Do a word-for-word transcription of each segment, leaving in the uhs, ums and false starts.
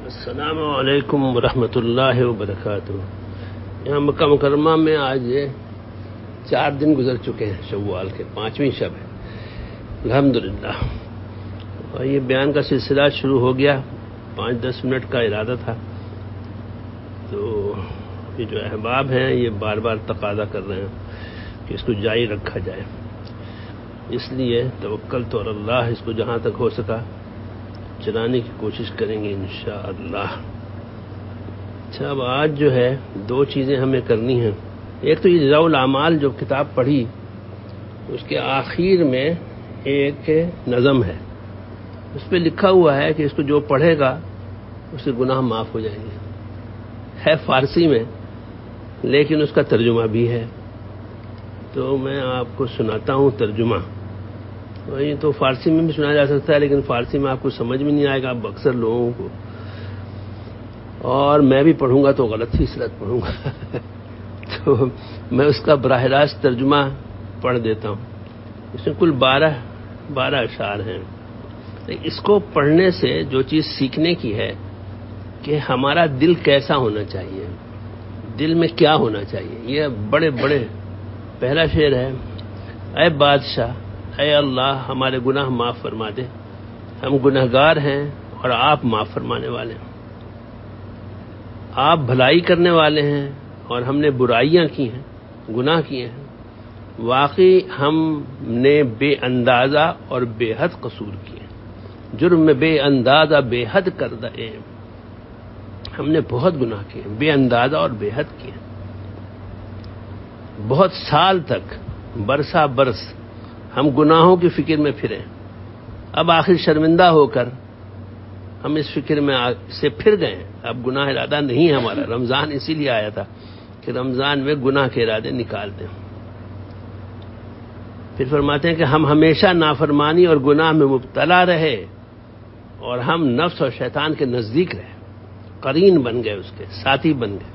السلام علیکم ورحمۃ اللہ وبرکاتہ۔ یہاں مکہ مکرمہ میں آج چار دن گزر چکے ہیں، شوال کے پانچویں شب ہے الحمدللہ، اور یہ بیان کا سلسلہ شروع ہو گیا۔ پانچ دس منٹ کا ارادہ تھا، تو یہ جو احباب ہیں یہ بار بار تقاضا کر رہے ہیں کہ اس کو جاری رکھا جائے، اس لیے توکلت علی اللہ، اس کو جہاں تک ہو سکا چلانے کی کوشش کریں گے انشاءاللہ۔ اچھا، اب آج جو ہے دو چیزیں ہمیں کرنی ہیں۔ ایک تو یہ جزاء الاعمال جو کتاب پڑھی، اس کے آخر میں ایک نظم ہے، اس پہ لکھا ہوا ہے کہ اس کو جو پڑھے گا اس کے گناہ معاف ہو جائیں گے۔ ہے فارسی میں، لیکن اس کا ترجمہ بھی ہے، تو میں آپ کو سناتا ہوں ترجمہ۔ وہی تو فارسی میں بھی سنا جا سکتا ہے، لیکن فارسی میں آپ کو سمجھ میں نہیں آئے گا اب اکثر لوگوں کو، اور میں بھی پڑھوں گا تو غلط ہی صورت پڑھوں گا تو میں اس کا براہ راست ترجمہ پڑھ دیتا ہوں۔ اس میں کل بارہ بارہ اشعار ہیں۔ اس کو پڑھنے سے جو چیز سیکھنے کی ہے کہ ہمارا دل کیسا ہونا چاہیے، دل میں کیا ہونا چاہیے۔ یہ بڑے بڑے پہلا شعر ہے، اے بادشاہ، اے اللہ ہمارے گناہ معاف فرما دے، ہم گنہگار ہیں اور آپ معاف فرمانے والے ہیں۔ آپ بھلائی کرنے والے ہیں اور ہم نے برائیاں کی ہیں، گناہ کیے ہیں۔ واقعی ہم نے بے اندازہ اور بے حد قصور کیے، جرم میں بے اندازہ بے حد کر دے، ہم نے بہت گناہ کیے، بے اندازہ اور بے حد کیے، بہت سال تک برسا برس ہم گناہوں کی فکر میں پھرے، اب آخر شرمندہ ہو کر ہم اس فکر میں سے پھر گئے ہیں، اب گناہ ارادہ نہیں ہے ہمارا۔ رمضان اسی لیے آیا تھا کہ رمضان میں گناہ کے ارادے نکال دیں۔ پھر فرماتے ہیں کہ ہم ہمیشہ نافرمانی اور گناہ میں مبتلا رہے اور ہم نفس اور شیطان کے نزدیک رہے، قرین بن گئے، اس کے ساتھی بن گئے۔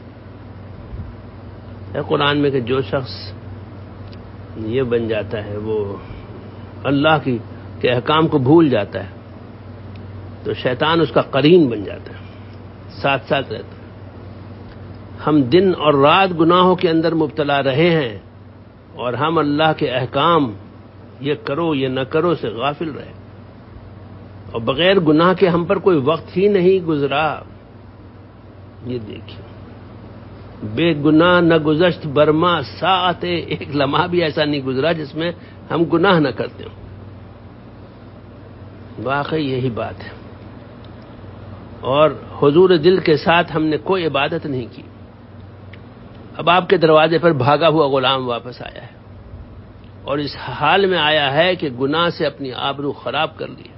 ہے قرآن میں کہ جو شخص یہ بن جاتا ہے، وہ اللہ کی کے احکام کو بھول جاتا ہے، تو شیطان اس کا قرین بن جاتا ہے، ساتھ ساتھ رہتا ہے۔ ہم دن اور رات گناہوں کے اندر مبتلا رہے ہیں اور ہم اللہ کے احکام یہ کرو یہ نہ کرو سے غافل رہے، اور بغیر گناہ کے ہم پر کوئی وقت ہی نہیں گزرا۔ یہ دیکھیے، بے گناہ نہ گزشت برما ساعت، ایک لمحہ بھی ایسا نہیں گزرا جس میں ہم گناہ نہ کرتے ہوں۔ واقعی یہی بات ہے، اور حضور دل کے ساتھ ہم نے کوئی عبادت نہیں کی۔ اب آپ کے دروازے پر بھاگا ہوا غلام واپس آیا ہے، اور اس حال میں آیا ہے کہ گناہ سے اپنی آبرو خراب کر لی۔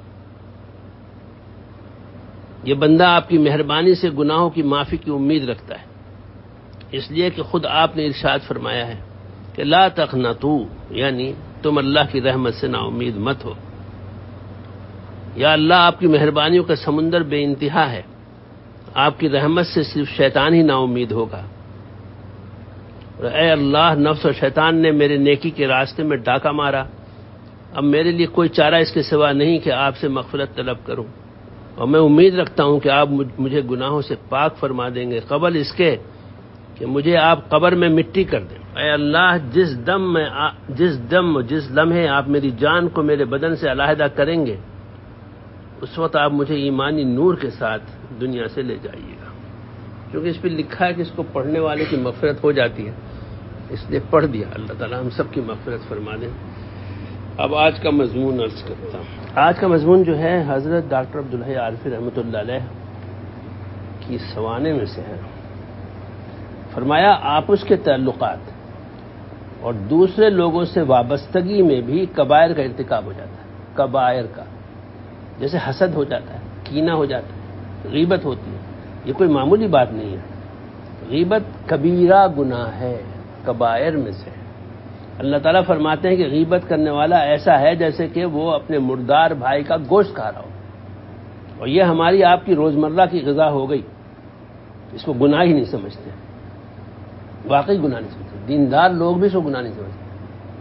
یہ بندہ آپ کی مہربانی سے گناہوں کی معافی کی امید رکھتا ہے، اس لیے کہ خود آپ نے ارشاد فرمایا ہے کہ لا تقنطوا، یعنی تم اللہ کی رحمت سے نا امید مت ہو۔ یا اللہ آپ کی مہربانیوں کا سمندر بے انتہا ہے، آپ کی رحمت سے صرف شیطان ہی نا امید ہوگا۔ اور اے اللہ، نفس اور شیطان نے میرے نیکی کے راستے میں ڈاکہ مارا، اب میرے لیے کوئی چارہ اس کے سوا نہیں کہ آپ سے مغفرت طلب کروں، اور میں امید رکھتا ہوں کہ آپ مجھے گناہوں سے پاک فرما دیں گے قبل اس کے کہ مجھے آپ قبر میں مٹی کر دیں۔ اے اللہ، جس دم میں جس دم جس لمحے آپ میری جان کو میرے بدن سے علیحدہ کریں گے، اس وقت آپ مجھے ایمانی نور کے ساتھ دنیا سے لے جائیے گا، کیونکہ اس پہ لکھا ہے کہ اس کو پڑھنے والے کی مغفرت ہو جاتی ہے، اس لیے پڑھ دیا۔ اللہ تعالیٰ ہم سب کی مغفرت فرما دیں۔ اب آج کا مضمون عرض کرتا ہوں۔ آج کا مضمون جو ہے حضرت ڈاکٹر عبدالحی عارفی رحمۃ اللہ علیہ کی سوانے میں سے ہے۔ فرمایا، آپس کے تعلقات اور دوسرے لوگوں سے وابستگی میں بھی کبائر کا ارتکاب ہو جاتا ہے، کبائر کا، جیسے حسد ہو جاتا ہے، کینہ ہو جاتا ہے، غیبت ہوتی ہے۔ یہ کوئی معمولی بات نہیں ہے، غیبت کبیرہ گناہ ہے، کبائر میں سے۔ اللہ تعالیٰ فرماتے ہیں کہ غیبت کرنے والا ایسا ہے جیسے کہ وہ اپنے مردار بھائی کا گوشت کھا رہا ہو، اور یہ ہماری آپ کی روزمرہ کی غذا ہو گئی۔ اس کو گناہ ہی نہیں سمجھتے، واقعی گناہ نہیں سمجھتے، دیندار لوگ بھی اس کو گناہ نہیں سمجھتے۔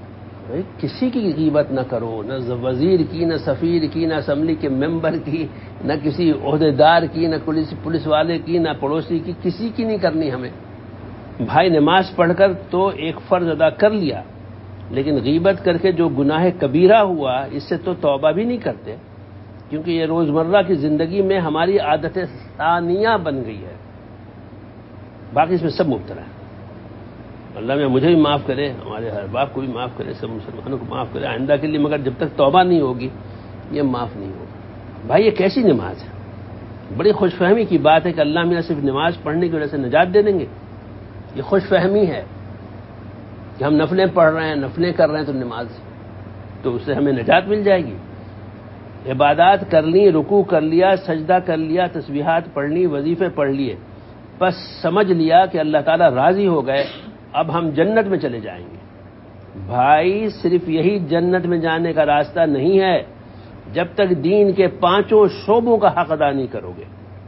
بھائی کسی کی غیبت نہ کرو، نہ وزیر کی، نہ سفیر کی، نہ اسمبلی کے ممبر کی، نہ کسی عہدیدار کی، نہ پولیس پولیس والے کی، نہ پڑوسی کی، کسی کی نہیں کرنی ہمیں۔ بھائی نماز پڑھ کر تو ایک فرض ادا کر لیا، لیکن غیبت کر کے جو گناہ کبیرہ ہوا اس سے تو توبہ بھی نہیں کرتے، کیونکہ یہ روزمرہ کی زندگی میں ہماری عادت ثانیہ بن گئی ہے، باقی اس میں سب مبتلا ہے۔ اللہ میں مجھے بھی معاف کرے، ہمارے ہر باپ کو بھی معاف کرے، سب مسلمانوں کو معاف کرے آئندہ کے لیے، مگر جب تک توبہ نہیں ہوگی یہ معاف نہیں ہوگا۔ بھائی یہ کیسی نماز ہے؟ بڑی خوش فہمی کی بات ہے کہ اللہ میاں صرف نماز پڑھنے کی وجہ سے نجات دے دیں گے، یہ خوش فہمی ہے کہ ہم نفلیں پڑھ رہے ہیں، نفلیں کر رہے ہیں تو نماز تو اس سے ہمیں نجات مل جائے گی۔ عبادات کر لی، رکوع کر لیا، سجدہ کر لیا، تسبیحات پڑھ لی، وظیفے پڑھ لیے، بس سمجھ لیا کہ اللہ تعالیٰ راضی ہو گئے، اب ہم جنت میں چلے جائیں گے۔ بھائی صرف یہی جنت میں جانے کا راستہ نہیں ہے جب تک دین کے پانچوں شعبوں کا حق ادا نہیں کرو گے۔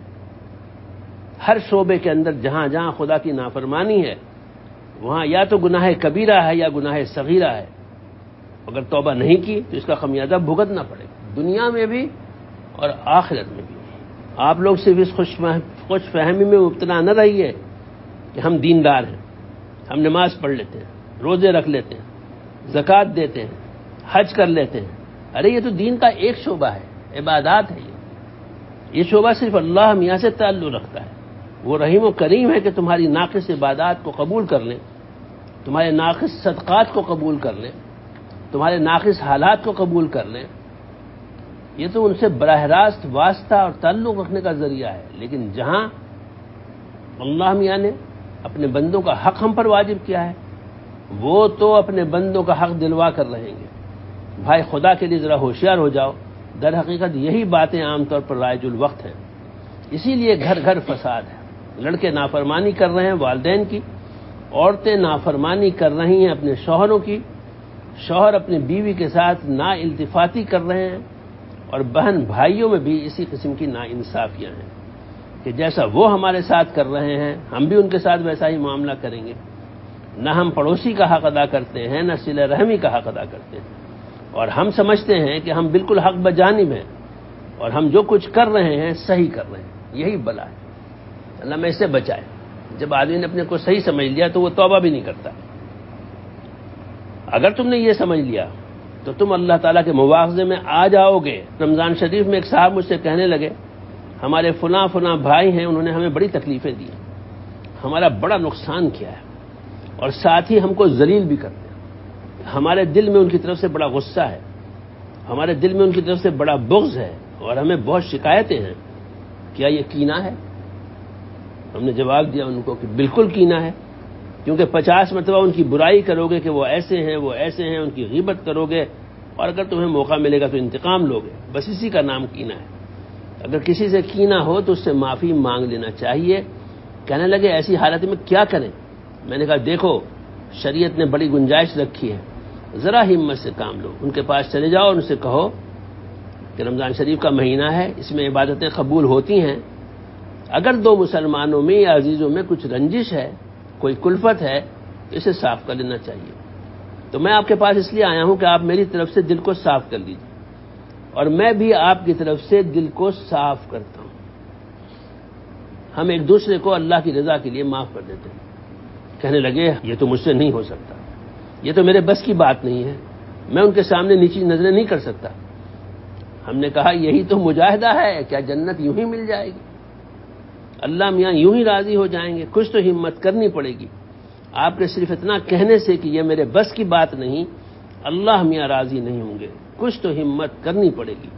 ہر شعبے کے اندر جہاں جہاں خدا کی نافرمانی ہے وہاں یا تو گناہ کبیرہ ہے یا گناہ صغیرہ ہے، اگر توبہ نہیں کی تو اس کا خمیازہ بھگتنا پڑے گا، دنیا میں بھی اور آخرت میں بھی۔ آپ لوگ صرف اس خوش فہمی میں مبتلا نہ رہیے کہ ہم دیندار ہیں، ہم نماز پڑھ لیتے ہیں، روزے رکھ لیتے ہیں، زکوٰۃ دیتے ہیں، حج کر لیتے ہیں۔ ارے یہ تو دین کا ایک شعبہ ہے، عبادات ہے، یہ یہ شعبہ صرف اللہ میاں سے تعلق رکھتا ہے۔ وہ رحیم و کریم ہے کہ تمہاری ناقص عبادات کو قبول کر لیں، تمہارے ناقص صدقات کو قبول کر لیں، تمہارے ناقص حالات کو قبول کر لیں۔ یہ تو ان سے براہ راست واسطہ اور تعلق رکھنے کا ذریعہ ہے، لیکن جہاں اللہ میاں نے اپنے بندوں کا حق ہم پر واجب کیا ہے وہ تو اپنے بندوں کا حق دلوا کر رہیں گے۔ بھائی خدا کے لیے ذرا ہوشیار ہو جاؤ، در حقیقت یہی باتیں عام طور پر رائج الوقت ہیں، اسی لیے گھر گھر فساد ہے۔ لڑکے نافرمانی کر رہے ہیں والدین کی، عورتیں نافرمانی کر رہی ہیں اپنے شوہروں کی، شوہر اپنی بیوی کے ساتھ نا التفاتی کر رہے ہیں، اور بہن بھائیوں میں بھی اسی قسم کی نا انصافیاں ہیں کہ جیسا وہ ہمارے ساتھ کر رہے ہیں ہم بھی ان کے ساتھ ویسا ہی معاملہ کریں گے۔ نہ ہم پڑوسی کا حق ادا کرتے ہیں، نہ صلہ رحمی کا حق ادا کرتے ہیں، اور ہم سمجھتے ہیں کہ ہم بالکل حق بجانب ہیں اور ہم جو کچھ کر رہے ہیں صحیح کر رہے ہیں۔ یہی بلا ہے، اللہ میں اس سے بچائے۔ جب آدمی نے اپنے کو صحیح سمجھ لیا تو وہ توبہ بھی نہیں کرتا۔ اگر تم نے یہ سمجھ لیا تو تم اللہ تعالیٰ کے مواخذے میں آ جاؤ گے۔ رمضان شریف میں ایک صاحب مجھ سے کہنے لگے ہمارے فلاں فلاں بھائی ہیں، انہوں نے ہمیں بڑی تکلیفیں دی، ہمارا بڑا نقصان کیا ہے، اور ساتھ ہی ہم کو ذلیل بھی کرتے ہیں۔ ہمارے دل میں ان کی طرف سے بڑا غصہ ہے، ہمارے دل میں ان کی طرف سے بڑا بغض ہے، اور ہمیں بہت شکایتیں ہیں۔ کیا یہ کینہ ہے؟ ہم نے جواب دیا ان کو کہ بالکل کینہ ہے، کیونکہ پچاس مرتبہ ان کی برائی کرو گے کہ وہ ایسے ہیں وہ ایسے ہیں، ان کی غیبت کرو گے، اور اگر تمہیں موقع ملے گا تو انتقام لوگے، بس اسی کا نام کینہ ہے۔ اگر کسی سے کینہ ہو تو اس سے معافی مانگ لینا چاہیے۔ کہنے لگے ایسی حالت میں کیا کریں؟ میں نے کہا دیکھو شریعت نے بڑی گنجائش رکھی ہے، ذرا ہمت سے کام لو، ان کے پاس چلے جاؤ، ان سے کہو کہ رمضان شریف کا مہینہ ہے، اس میں عبادتیں قبول ہوتی ہیں، اگر دو مسلمانوں میں یا عزیزوں میں کچھ رنجش ہے، کوئی کلفت ہے تو اسے صاف کر لینا چاہیے۔ تو میں آپ کے پاس اس لیے آیا ہوں کہ آپ میری طرف سے دل کو صاف کر لیجیے، اور میں بھی آپ کی طرف سے دل کو صاف کرتا ہوں۔ ہم ایک دوسرے کو اللہ کی رضا کے لیے معاف کر دیتے ہیں۔ کہنے لگے یہ تو مجھ سے نہیں ہو سکتا، یہ تو میرے بس کی بات نہیں ہے، میں ان کے سامنے نیچی نظریں نہیں کر سکتا۔ ہم نے کہا یہی تو مجاہدہ ہے، کیا جنت یوں ہی مل جائے گی؟ اللہ میاں یوں ہی راضی ہو جائیں گے؟ کچھ تو ہمت کرنی پڑے گی۔ آپ کے صرف اتنا کہنے سے کہ یہ میرے بس کی بات نہیں، اللہ میاں راضی نہیں ہوں گے، کچھ تو ہمت کرنی پڑے گی۔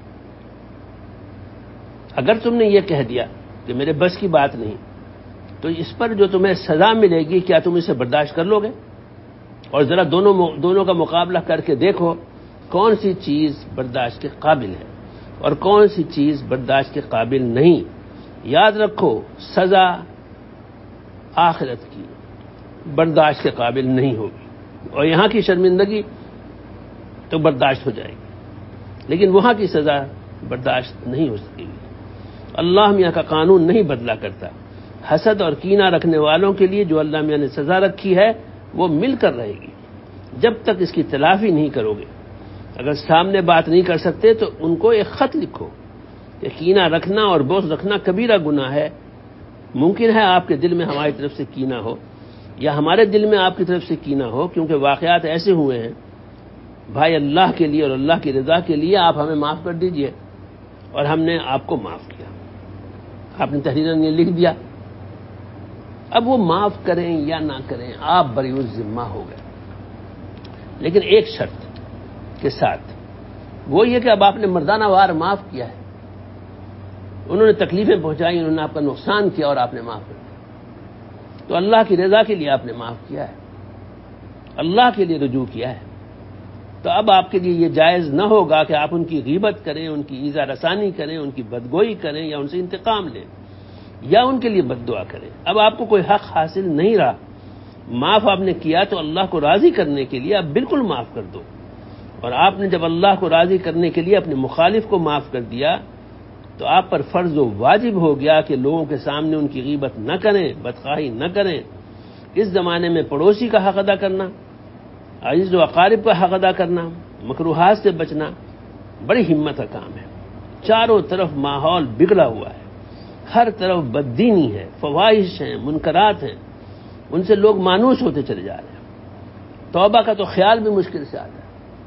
اگر تم نے یہ کہہ دیا کہ میرے بس کی بات نہیں، تو اس پر جو تمہیں سزا ملے گی کیا تم اسے برداشت کر لو گے؟ اور ذرا دونوں دونوں کا مقابلہ کر کے دیکھو کون سی چیز برداشت کے قابل ہے اور کون سی چیز برداشت کے قابل نہیں۔ یاد رکھو سزا آخرت کی برداشت کے قابل نہیں ہوگی، اور یہاں کی شرمندگی تو برداشت ہو جائے گی، لیکن وہاں کی سزا برداشت نہیں ہو سکے گی۔ اللہ میاں کا قانون نہیں بدلا کرتا۔ حسد اور کینہ رکھنے والوں کے لیے جو اللہ میاں نے سزا رکھی ہے وہ مل کر رہے گی، جب تک اس کی تلافی نہیں کرو گے، اگر سامنے بات نہیں کر سکتے تو ان کو ایک خط لکھو کہ کینہ رکھنا اور بغض رکھنا کبیرہ گناہ ہے۔ ممکن ہے آپ کے دل میں ہماری طرف سے کینہ ہو یا ہمارے دل میں آپ کی طرف سے کینہ ہو، کیونکہ واقعات ایسے ہوئے ہیں بھائی، اللہ کے لیے اور اللہ کی رضا کے لیے آپ ہمیں معاف کر دیجئے، اور ہم نے آپ کو معاف کیا، آپ نے تحریر نے لکھ دیا۔ اب وہ معاف کریں یا نہ کریں، آپ بری الذمہ ہو گئے، لیکن ایک شرط کے ساتھ، وہ یہ کہ اب آپ نے مردانہ وار معاف کیا ہے، انہوں نے تکلیفیں پہنچائی، انہوں نے آپ کا نقصان کیا اور آپ نے معاف کر دیا، تو اللہ کی رضا کے لیے آپ نے معاف کیا ہے، اللہ کے لیے رجوع کیا ہے، تو اب آپ کے لیے یہ جائز نہ ہوگا کہ آپ ان کی غیبت کریں، ان کی ایذا رسانی کریں، ان کی بدگوئی کریں یا ان سے انتقام لیں یا ان کے لیے بد دعا کریں۔ اب آپ کو کوئی حق حاصل نہیں رہا، معاف آپ نے کیا تو اللہ کو راضی کرنے کے لیے آپ بالکل معاف کر دو، اور آپ نے جب اللہ کو راضی کرنے کے لیے اپنے مخالف کو معاف کر دیا تو آپ پر فرض و واجب ہو گیا کہ لوگوں کے سامنے ان کی غیبت نہ کریں، بدخواہی نہ کریں۔ اس زمانے میں پڑوسی کا حق ادا کرنا، عزیز و اقارب کا حق ادا کرنا، مکروہات سے بچنا بڑی ہمت کا کام ہے۔ چاروں طرف ماحول بگڑا ہوا ہے، ہر طرف بددینی ہے، فواحش ہیں، منکرات ہیں، ان سے لوگ مانوس ہوتے چلے جا رہے ہیں۔ توبہ کا تو خیال بھی مشکل سے آتا ہے،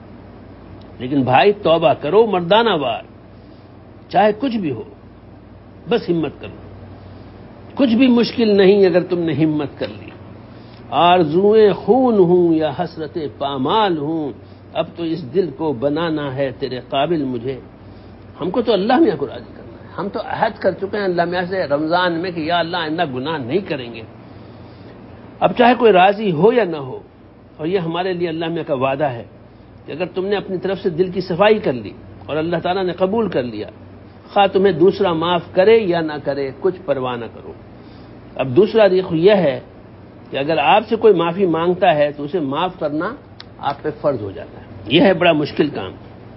لیکن بھائی توبہ کرو مردانہ وار، چاہے کچھ بھی ہو، بس ہمت کرو، کچھ بھی مشکل نہیں اگر تم نے ہمت کر لی۔ آرزوئیں خون ہوں یا حسرت پامال ہوں، اب تو اس دل کو بنانا ہے تیرے قابل مجھے۔ ہم کو تو اللہ میاں کو راضی کرنا ہے، ہم تو عہد کر چکے ہیں اللہ میاں سے رمضان میں کہ یا اللہ آئندہ گناہ نہیں کریں گے۔ اب چاہے کوئی راضی ہو یا نہ ہو، اور یہ ہمارے لیے اللہ میاں کا وعدہ ہے کہ اگر تم نے اپنی طرف سے دل کی صفائی کر لی اور اللہ تعالیٰ نے قبول کر لیا، خواہ تمہیں دوسرا معاف کرے یا نہ کرے، کچھ پرواہ نہ کرو۔ اب دوسرا رخ یہ ہے کہ اگر آپ سے کوئی معافی مانگتا ہے تو اسے معاف کرنا آپ پہ فرض ہو جاتا ہے۔ یہ ہے بڑا مشکل کام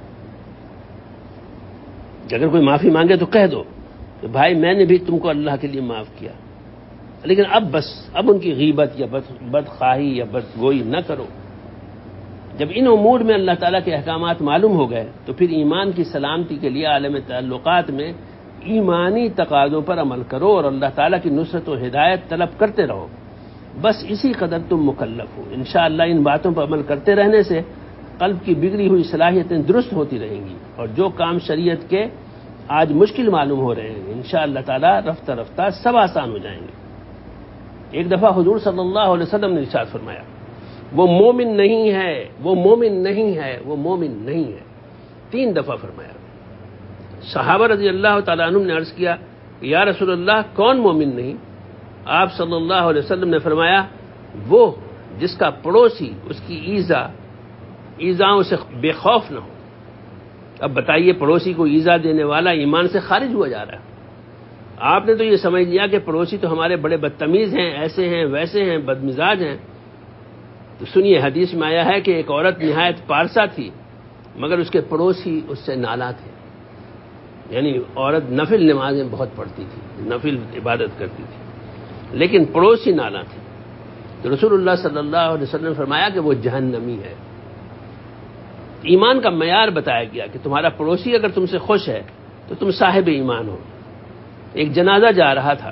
کہ اگر کوئی معافی مانگے تو کہہ دو کہ بھائی میں نے بھی تم کو اللہ کے لیے معاف کیا، لیکن اب بس اب ان کی غیبت یا بدخواہی یا بدگوئی نہ کرو۔ جب ان امور میں اللہ تعالیٰ کے احکامات معلوم ہو گئے تو پھر ایمان کی سلامتی کے لیے عالم تعلقات میں ایمانی تقاضوں پر عمل کرو اور اللہ تعالیٰ کی نصرت و ہدایت طلب کرتے رہو، بس اسی قدر تم مکلف ہو۔ انشاءاللہ ان باتوں پر عمل کرتے رہنے سے قلب کی بگڑی ہوئی صلاحیتیں درست ہوتی رہیں گی، اور جو کام شریعت کے آج مشکل معلوم ہو رہے ہیں انشاءاللہ تعالیٰ رفتہ رفتہ سب آسان ہو جائیں گے۔ ایک دفعہ حضور صلی اللہ علیہ وسلم نے ارشاد فرمایا، وہ مومن نہیں ہے، وہ مومن نہیں ہے، وہ مومن نہیں ہے، تین دفعہ فرمایا۔ صحابہ رضی اللہ تعالیٰ عنہم نے عرض کیا کہ یا رسول اللہ کون مومن نہیں؟ آپ صلی اللہ علیہ وسلم نے فرمایا، وہ جس کا پڑوسی اس کی ایذا ایذاؤں سے بے خوف نہ ہو۔ اب بتائیے، پڑوسی کو ایذا دینے والا ایمان سے خارج ہوا جا رہا ہے۔ آپ نے تو یہ سمجھ لیا کہ پڑوسی تو ہمارے بڑے بدتمیز ہیں، ایسے ہیں ویسے ہیں، بدمزاج ہیں۔ تو سنیے، حدیث میں آیا ہے کہ ایک عورت نہایت پارسا تھی مگر اس کے پڑوسی اس سے نالاں تھے، یعنی عورت نفل نمازیں بہت پڑھتی تھی، نفل عبادت کرتی تھی، لیکن پڑوسی نالاں تھے، تو رسول اللہ صلی اللہ علیہ وسلم نے فرمایا کہ وہ جہنمی ہے۔ ایمان کا معیار بتایا گیا کہ تمہارا پڑوسی اگر تم سے خوش ہے تو تم صاحب ایمان ہو۔ ایک جنازہ جا رہا تھا،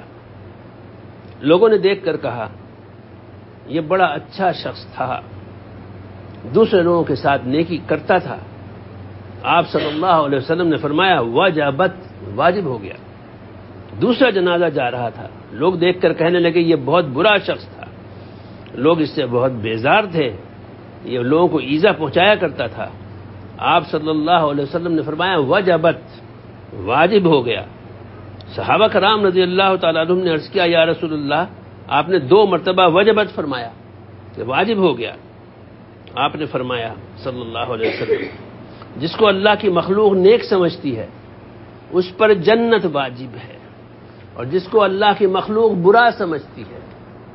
لوگوں نے دیکھ کر کہا یہ بڑا اچھا شخص تھا، دوسرے لوگوں کے ساتھ نیکی کرتا تھا۔ آپ صلی اللہ علیہ وسلم نے فرمایا وجبت، واجب ہو گیا۔ دوسرا جنازہ جا رہا تھا، لوگ دیکھ کر کہنے لگے یہ بہت برا شخص تھا، لوگ اس سے بہت بیزار تھے، یہ لوگوں کو ایذا پہنچایا کرتا تھا۔ آپ صلی اللہ علیہ وسلم نے فرمایا وجبت، واجب ہو گیا۔ صحابہ کرام رضی اللہ تعالیٰ عنہم نے عرض کیا یا رسول اللہ آپ نے دو مرتبہ وجبت فرمایا کہ واجب ہو گیا۔ آپ نے فرمایا صلی اللہ علیہ وسلم جس کو اللہ کی مخلوق نیک سمجھتی ہے اس پر جنت واجب ہے، اور جس کو اللہ کی مخلوق برا سمجھتی ہے،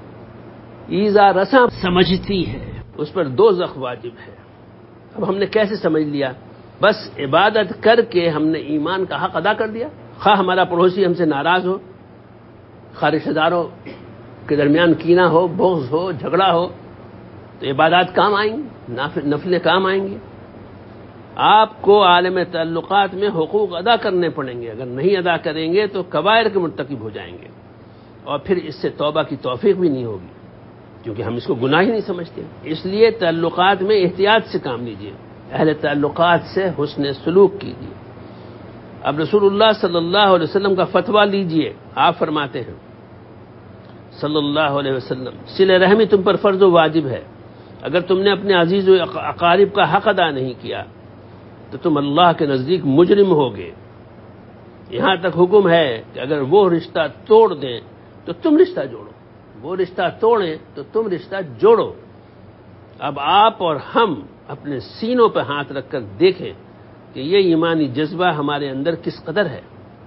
ایذا رساں سمجھتی ہے، اس پر دوزخ واجب ہے۔ اب ہم نے کیسے سمجھ لیا؟ بس عبادت کر کے ہم نے ایمان کا حق ادا کر دیا، خواہ ہمارا پڑوسی ہم سے ناراض ہو، خواہ رشتہ داروں کے درمیان کینہ ہو، بغض ہو، جھگڑا ہو، تو عبادات کام آئیں گی، نفلیں کام آئیں گی. آپ کو عالم تعلقات میں حقوق ادا کرنے پڑیں گے. اگر نہیں ادا کریں گے تو کبائر کے مرتکب ہو جائیں گے، اور پھر اس سے توبہ کی توفیق بھی نہیں ہوگی، کیونکہ ہم اس کو گناہ ہی نہیں سمجھتے. اس لیے تعلقات میں احتیاط سے کام لیجیے، اہل تعلقات سے حسن سلوک کیجیے. اب رسول اللہ صلی اللہ علیہ وسلم کا فتویٰ لیجیے. آپ فرماتے ہیں صلی اللہ علیہ وسلم، صلہ رحمی تم پر فرض و واجب ہے. اگر تم نے اپنے عزیز و اقارب کا حق ادا نہیں کیا تو تم اللہ کے نزدیک مجرم ہوگے. یہاں تک حکم ہے کہ اگر وہ رشتہ توڑ دیں تو تم رشتہ جوڑو، وہ رشتہ توڑیں تو تم رشتہ جوڑو. اب آپ اور ہم اپنے سینوں پہ ہاتھ رکھ کر دیکھیں کہ یہ ایمانی جذبہ ہمارے اندر کس قدر ہے.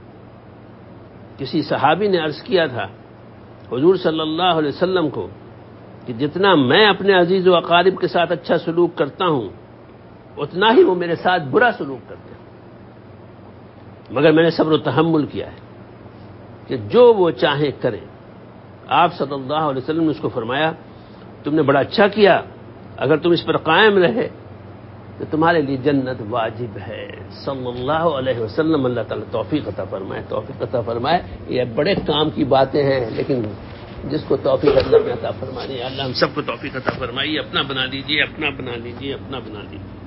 کسی صحابی نے عرض کیا تھا حضور صلی اللہ علیہ وسلم کو کہ جتنا میں اپنے عزیز و اقارب کے ساتھ اچھا سلوک کرتا ہوں اتنا ہی وہ میرے ساتھ برا سلوک کرتے ہیں، مگر میں نے صبر و تحمل کیا ہے کہ جو وہ چاہیں کریں. آپ صلی اللہ علیہ وسلم نے اس کو فرمایا تم نے بڑا اچھا کیا، اگر تم اس پر قائم رہے تو تمہارے لیے جنت واجب ہے. صلی اللہ علیہ وسلم. اللہ تعالیٰ توفیق عطا فرمائے، توفیق عطا فرمائے. یہ بڑے کام کی باتیں ہیں، لیکن جس کو توفیق اللہ نے عطا فرمانی ہے، اللہ ہم سب کو توفیق عطا فرمائیے. اپنا بنا لیجیے، اپنا بنا لیجیے، اپنا بنا لیجیے.